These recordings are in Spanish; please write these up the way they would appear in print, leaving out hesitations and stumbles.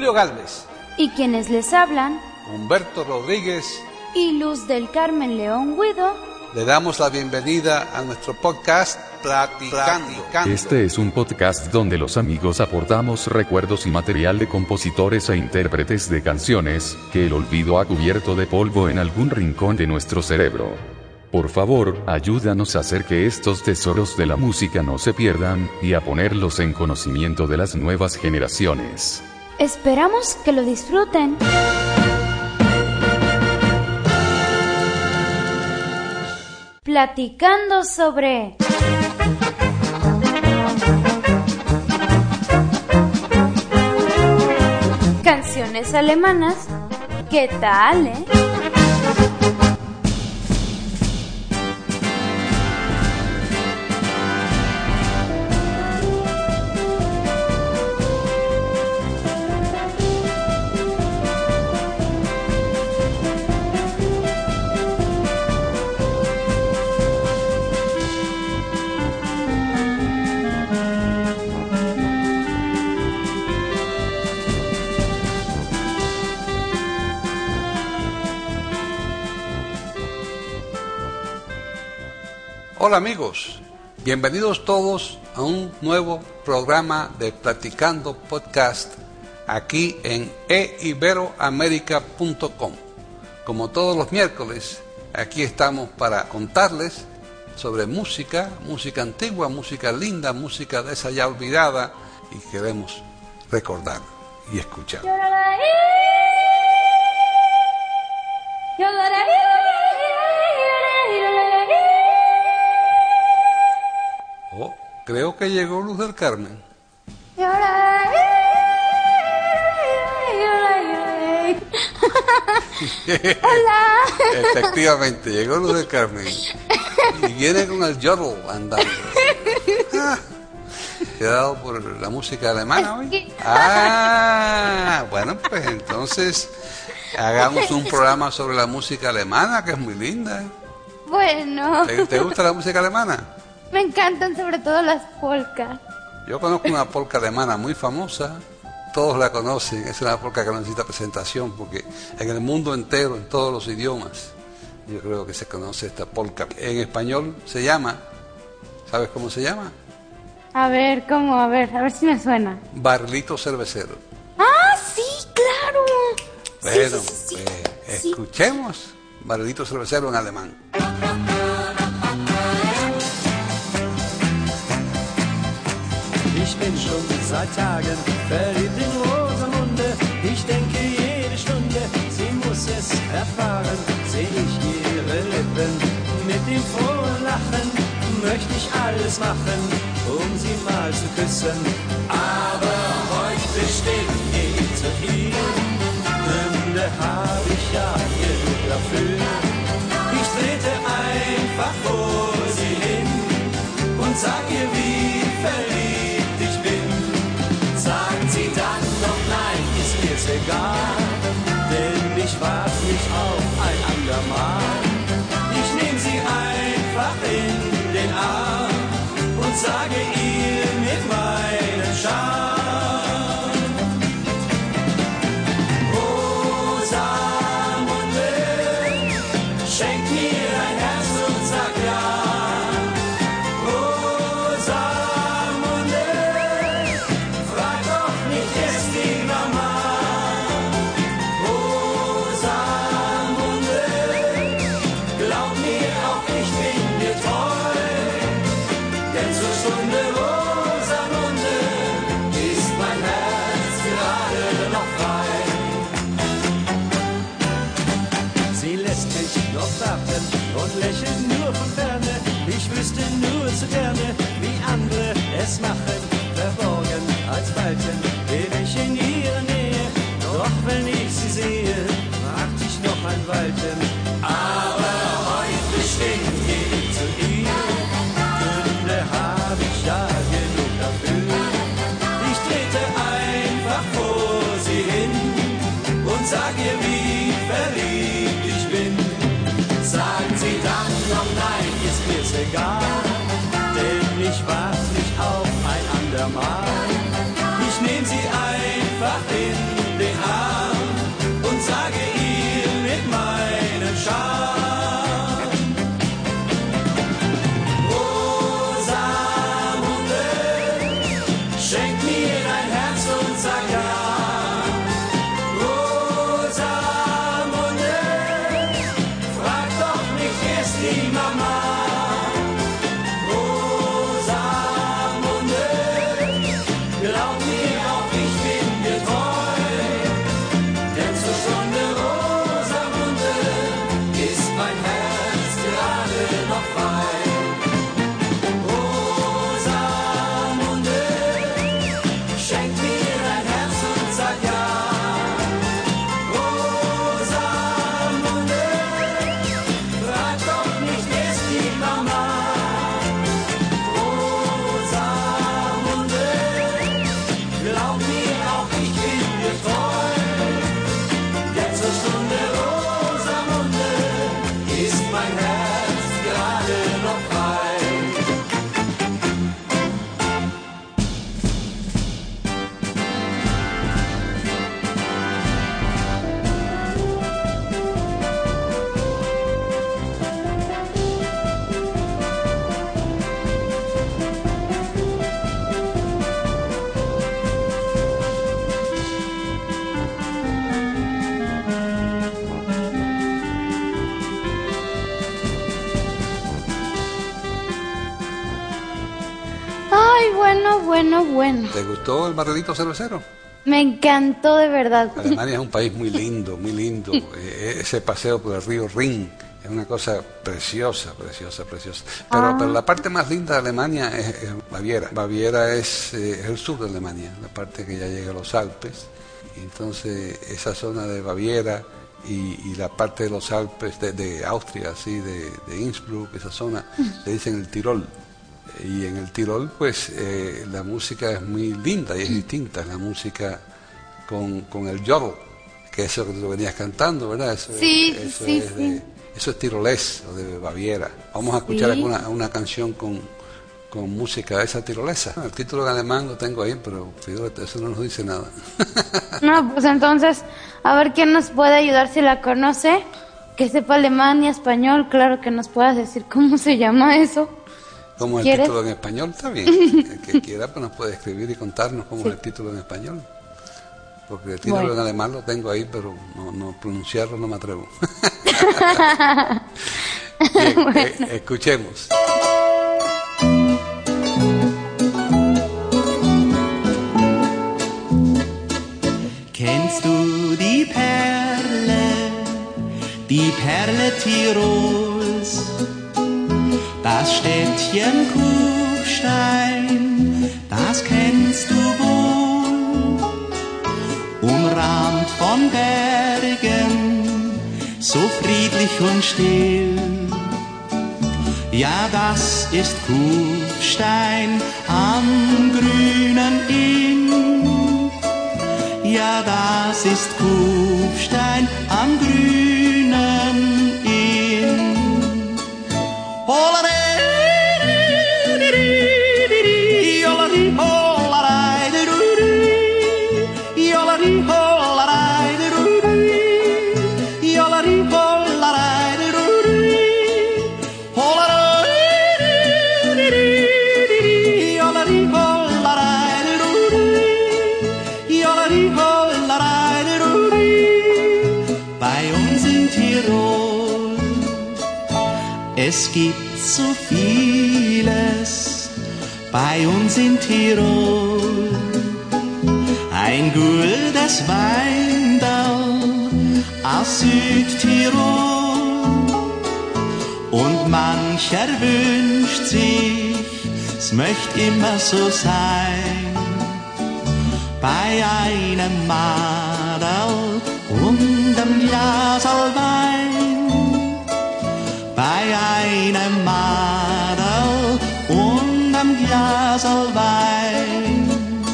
Julio Gálvez. Y quienes les hablan, Humberto Rodríguez y Luz del Carmen León Guido, le damos la bienvenida a nuestro podcast Platicando. Este es un podcast donde los amigos aportamos recuerdos y material de compositores e intérpretes de canciones que el olvido ha cubierto de polvo en algún rincón de nuestro cerebro. Por favor, ayúdanos a hacer que estos tesoros de la música no se pierdan y a ponerlos en conocimiento de las nuevas generaciones. Esperamos que lo disfruten. Platicando sobre canciones alemanas. ¿Qué tal, Hola amigos, bienvenidos todos a un nuevo programa de Platicando Podcast aquí en eiberoamerica.com. Como todos los miércoles, aquí estamos para contarles sobre música antigua, música linda, música de esa ya olvidada y queremos recordar y escuchar. Oh, creo que llegó Luz del Carmen. Hola. Efectivamente, llegó Luz del Carmen. Y viene con el yodel andando. ¿Te ha dado por la música alemana hoy? Bueno, pues entonces hagamos un programa sobre la música alemana, que es muy linda. Bueno. ¿Te gusta la música alemana? Me encantan sobre todo las polcas. Yo conozco una polca alemana muy famosa, todos la conocen, es una polca que no necesita presentación, porque en el mundo entero, en todos los idiomas, yo creo que se conoce esta polca. En español se llama, ¿sabes cómo se llama? A ver, ¿cómo? A ver si me suena. Barrilito cervecero. ¡Ah, sí, claro! Bueno, sí. Escuchemos Barrilito cervecero en alemán. Ich bin schon seit Tagen verliebt in Rosamunde. Ich denke jede Stunde, sie muss es erfahren. Seh ich ihre Lippen mit dem frohen Lachen, möchte ich alles machen, sie mal zu küssen. Aber heute steht nicht zu ihr, Gründe hab ich ja genug dafür. Ich trete einfach vor sie hin und sag ihr, wie verliebt ich bin. Sagen sie dann noch nein, ist mir's egal, denn ich wart nicht auf ein andermal. Ich nehm sie einfach in den Arm und sage ihr mit meinem Charme: Rosamunde, schenk mir ein Herz und sag ja. Rosamunde, frag doch nicht erst die Mama. Rosamunde, glaub mir auch, ich bin dir treu, denn zur Stunde Rosamunde ist mein Herz gerade noch frei. Sie lässt mich noch warten und lächelt nur von ferne. Ich wüsste nur zu gerne, wie andere es machen, verborgen als Falten leb ich in ihrer Nähe. Doch wenn ich sie sehe, wart ich noch ein Weilchen. Aber heute steht ich zu ihr, Gründe hab ich ja genug dafür. Ich trete einfach vor sie hin und sag ihr, wie verliebt ich bin. Sagen sie dann noch nein, ist mir's egal, denn ich wart nicht auf ein andermal. Ich nehm sie einfach in die Mama. Rosamunde, glaub mir auch, ich bin dir treu. Denn zur Stunde Rosamunde ist mein Herz gerade noch frei. Rosamunde, schenk mir dein Herz und sag ja. Rosamunde, frag doch nicht erst die Mama. Rosamunde, glaub mir auch, ich bin dir treu. Denn zur Stunde Rosamunde ist mein Herz gerade noch frei. Ay, bueno. ¿Te gustó el barrilito cervecero? Me encantó de verdad. Alemania es un país muy lindo, muy lindo. Ese paseo por el río Rin es una cosa preciosa. Pero la parte más linda de Alemania es Baviera. Baviera es el sur de Alemania, la parte que ya llega a los Alpes. Y entonces esa zona de Baviera y la parte de los Alpes de Austria, así de Innsbruck, esa zona, le dicen el Tirol. Y en el Tirol, pues, la música es muy linda y es distinta. Es la música con el Jodl, que es eso que tú venías cantando, ¿verdad? Eso es tirolés, o de Baviera. Vamos a escuchar una canción con música de esa tirolesa. El título en alemán lo tengo ahí, pero fíjate, eso no nos dice nada. No, pues entonces, a ver quién nos puede ayudar si la conoce, que sepa alemán y español, claro que nos puedas decir cómo se llama eso. Como el ¿Quieres? título en español, está bien. El que quiera pues nos puede escribir y contarnos cómo es el título en español. Porque el título en alemán lo tengo ahí, pero no pronunciarlo no me atrevo. Bien, escuchemos. Kennst du die Perle Tirols? Das Städtchen Kufstein, das kennst du wohl, umrahmt von Bergen, so friedlich und still. Ja, das ist Kufstein am grünen Inn. Ja, das ist Kufstein am grünen Inn. Bei uns in Tirol, es gibt so vieles bei uns in Tirol. Ein gutes Weindal aus Südtirol. Und mancher wünscht sich, es möchte immer so sein. Bei einem Madel und einem Glasl Wein. Bei einem Madel und einem Glasl Wein.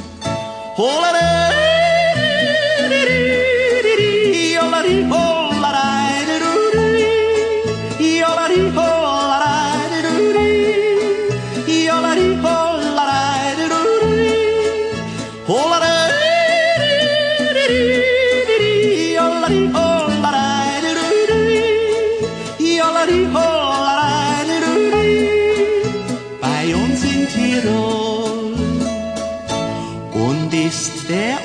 Bei uns in Tirol und ist der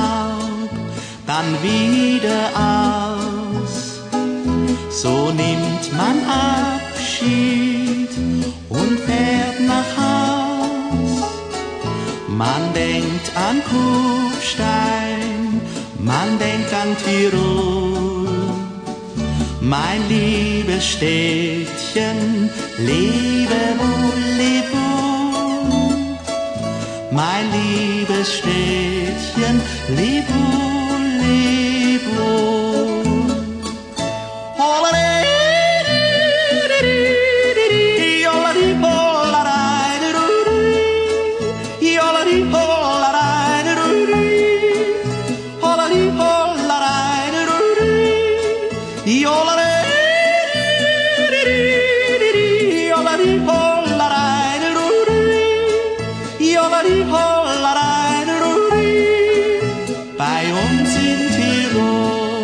Urlaub dann wieder aus, so nimm nimmt man Abschied und fährt nach Haus. Man denkt an Kufstein, man denkt an Tirol. Mein liebes Städtchen, lebe wohl, leb wohl. Mein liebes Städtchen, leb wohl, leb wohl. Bei uns in Tirol.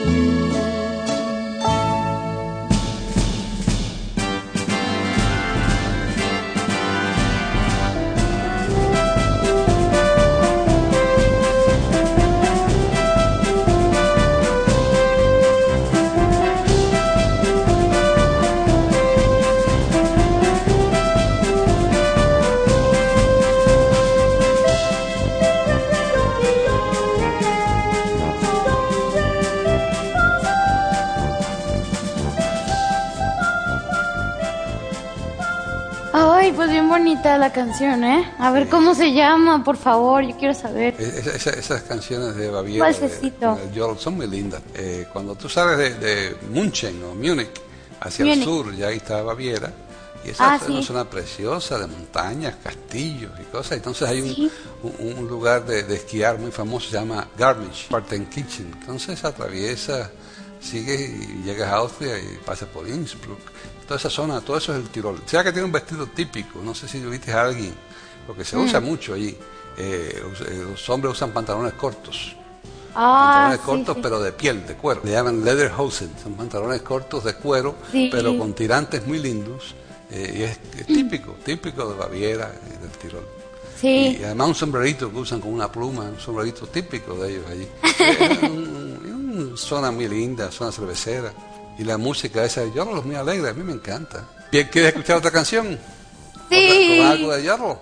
Ay, pues bien bonita la canción, ¿eh? A ver cómo se llama, por favor, yo quiero saber. Esas canciones de Baviera, Balsecito. del Yodel, son muy lindas. Cuando tú sales de München o Múnich hacia el sur, ya ahí está Baviera. Y esa es una zona preciosa de montañas, castillos y cosas. Entonces hay un lugar de esquiar muy famoso, se llama Garmisch-Partenkirchen. Entonces atraviesa, sigues y llegas a Austria y pasas por Innsbruck. Toda esa zona, todo eso es el Tirol. O sea que tiene un vestido típico, no sé si viste a alguien, porque se usa mucho allí. Los hombres usan pantalones cortos. Pantalones cortos, pero de piel, de cuero. Le llaman Lederhosen, son pantalones cortos de cuero, pero con tirantes muy lindos. Y es típico de Baviera y del Tirol. Sí. Y además un sombrerito que usan con una pluma, un sombrerito típico de ellos allí. Es una zona muy linda, zona cervecera. Y la música esa de Yodel es muy alegre, a mí me encanta. Bien, ¿quieres escuchar otra canción? Sí. ¿Con algo de Yodel?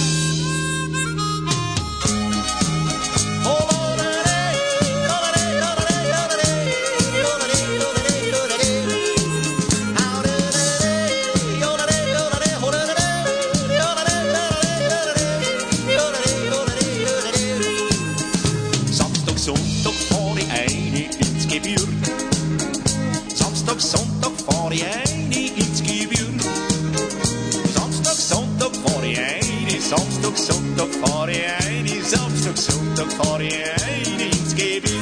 Sonntag fahr ich eine ins Gebirg. Samstag, Sonntag fahr ich eine. Samstag, Sonntag fahr ich eine. Samstag, Sonntag fahr ich eine ins Gebirg.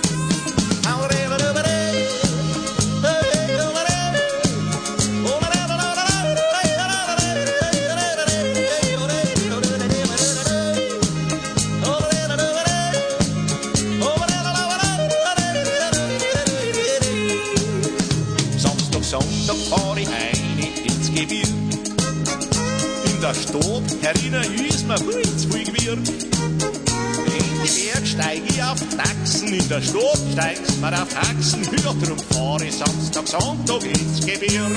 Sonntag fahr ich eine ins Gebirg. In der Stadt herinnen ist mir viel zu viel Gewirr. In die Berg steig ich auf Taxen, in der Stadt steigst mir auf Taxen. Ja, drum fahr ich Samstag, Sonntag ins Gebirg.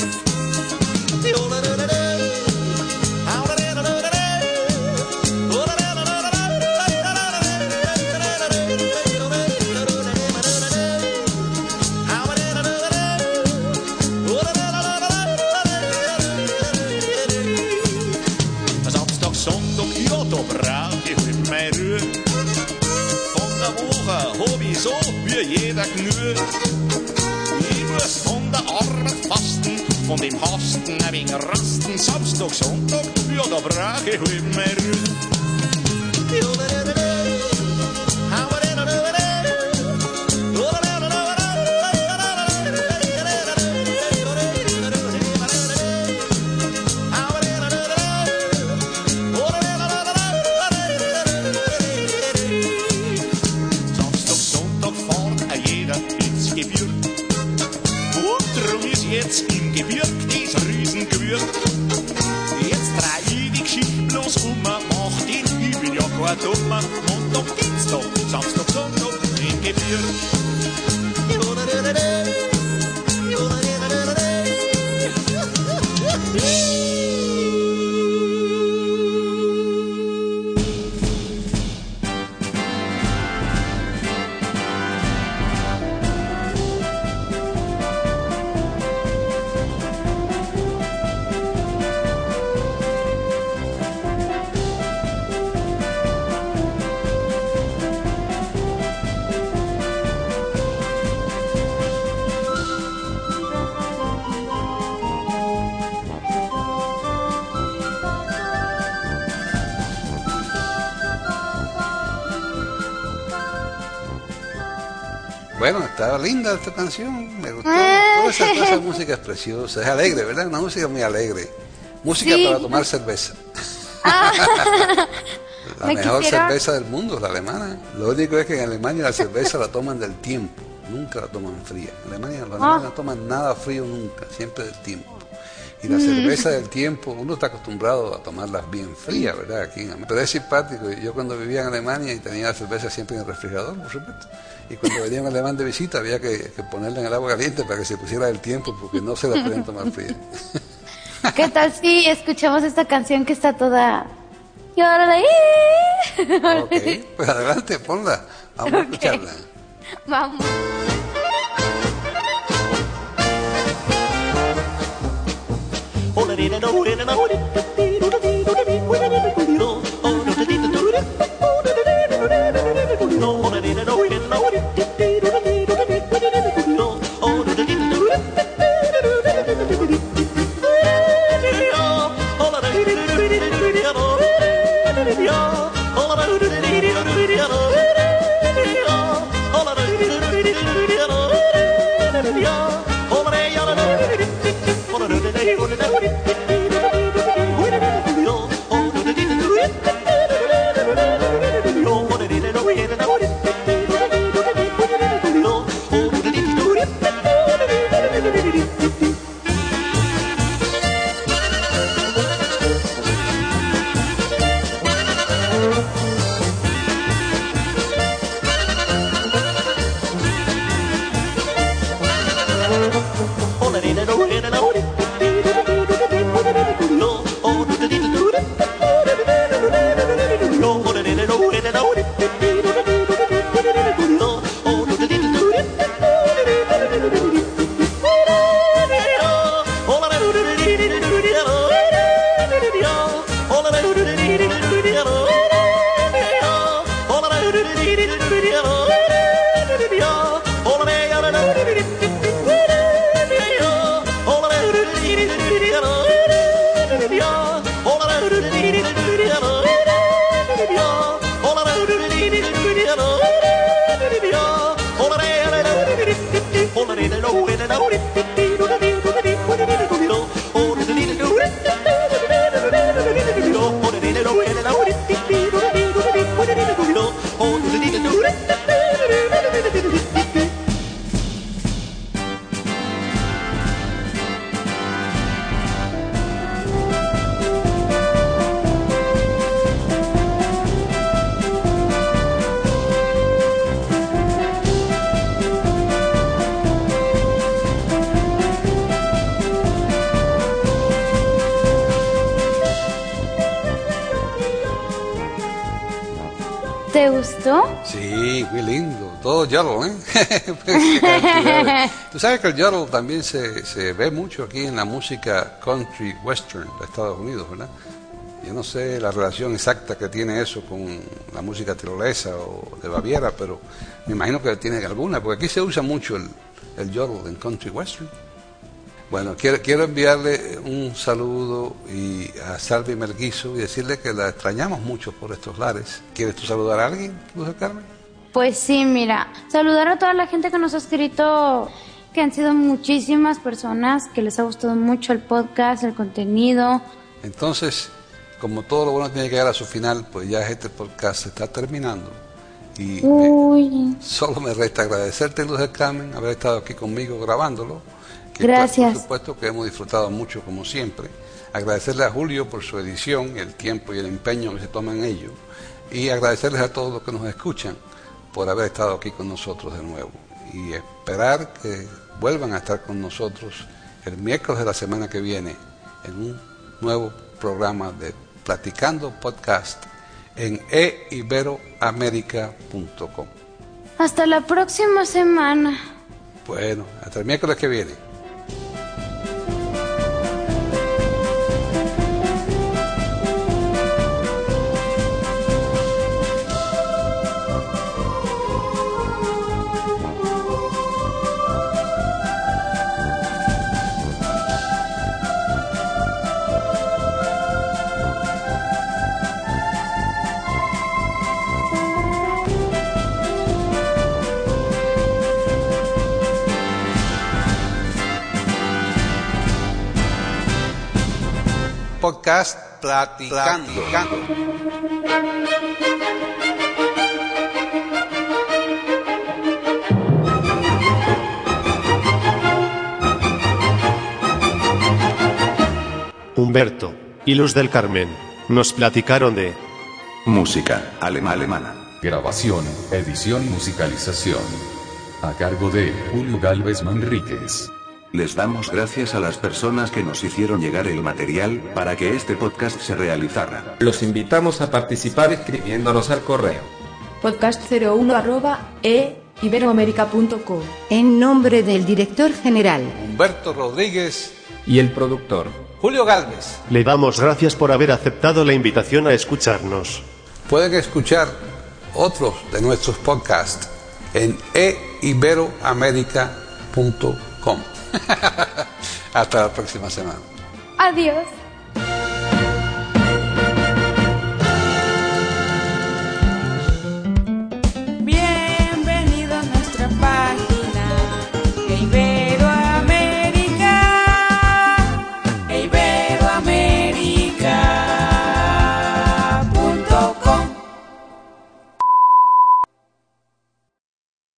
So wie jeder Gnür. Ich muss von der Arbeit fasten, von dem Hasten ein wenig rasten. Samstag, Sonntag, ja, da brauch ich halt mehr Ruhe. Jetzt im Gebirg ist Riesengewürg. Jetzt dreh ich die Geschichte bloß mach den, ich bin ja kein Dummer. Montag, Dienstag, Samstag, Sonntag im Gebirg. Bueno, estaba linda esta canción, me gustó. Toda esa música es preciosa, es alegre, ¿verdad? Una música muy alegre. Música Sí. para tomar cerveza. La Me mejor quisiera- cerveza del mundo es la alemana. Lo único es que en Alemania la cerveza la toman del tiempo, nunca la toman fría. En Alemania los alemanes no toman nada frío nunca, siempre del tiempo. Y la cerveza del tiempo, uno está acostumbrado a tomarlas bien frías, ¿verdad? Aquí, pero es simpático. Yo cuando vivía en Alemania y tenía la cerveza siempre en el refrigerador, por supuesto. Y cuando venía un alemán de visita había que ponerla en el agua caliente para que se pusiera del tiempo, porque no se la podían tomar fría. ¿Qué tal si escuchamos esta canción que está toda... Y ahora la... Ok, pues adelante, ponla. Vamos a escucharla. Vamos. ¿Te gustó? Sí, muy lindo. Todo yodel, ¿eh? Qué cantidades. Tú sabes que el yodel también se ve mucho aquí en la música country western de Estados Unidos, ¿verdad? Yo no sé la relación exacta que tiene eso con la música tirolesa o de Baviera, pero me imagino que tiene alguna, porque aquí se usa mucho el yodel en country western. Bueno, quiero enviarle un saludo a Salvi Melguizo y decirle que la extrañamos mucho por estos lares. ¿Quieres tú saludar a alguien, Luz del Carmen? Pues sí, mira, saludar a toda la gente que nos ha escrito, que han sido muchísimas personas, que les ha gustado mucho el podcast, el contenido. Entonces, como todo lo bueno tiene que llegar a su final, pues ya este podcast se está terminando. Y solo me resta agradecerte, Luz del Carmen, haber estado aquí conmigo grabándolo. Gracias. Por supuesto que hemos disfrutado mucho, como siempre. Agradecerle a Julio por su edición, el tiempo y el empeño que se toma en ello. Y agradecerles a todos los que nos escuchan por haber estado aquí con nosotros de nuevo. Y esperar que vuelvan a estar con nosotros el miércoles de la semana que viene en un nuevo programa de Platicando Podcast en eiberoamerica.com. Hasta la próxima semana. Bueno, hasta el miércoles que viene. podcast Platicando. Humberto y Luz del Carmen nos platicaron de música alemana. Grabación, edición y musicalización. A cargo de Julio Galvez Manríquez. Les damos gracias a las personas que nos hicieron llegar el material para que este podcast se realizara. Los invitamos a participar escribiéndonos al correo podcast01@iberoamerica.com. En nombre del director general Humberto Rodríguez y el productor Julio Galvez, le damos gracias por haber aceptado la invitación a escucharnos. pueden escuchar otros de nuestros podcasts en eiberoamerica.com. Hasta la próxima semana. Adiós.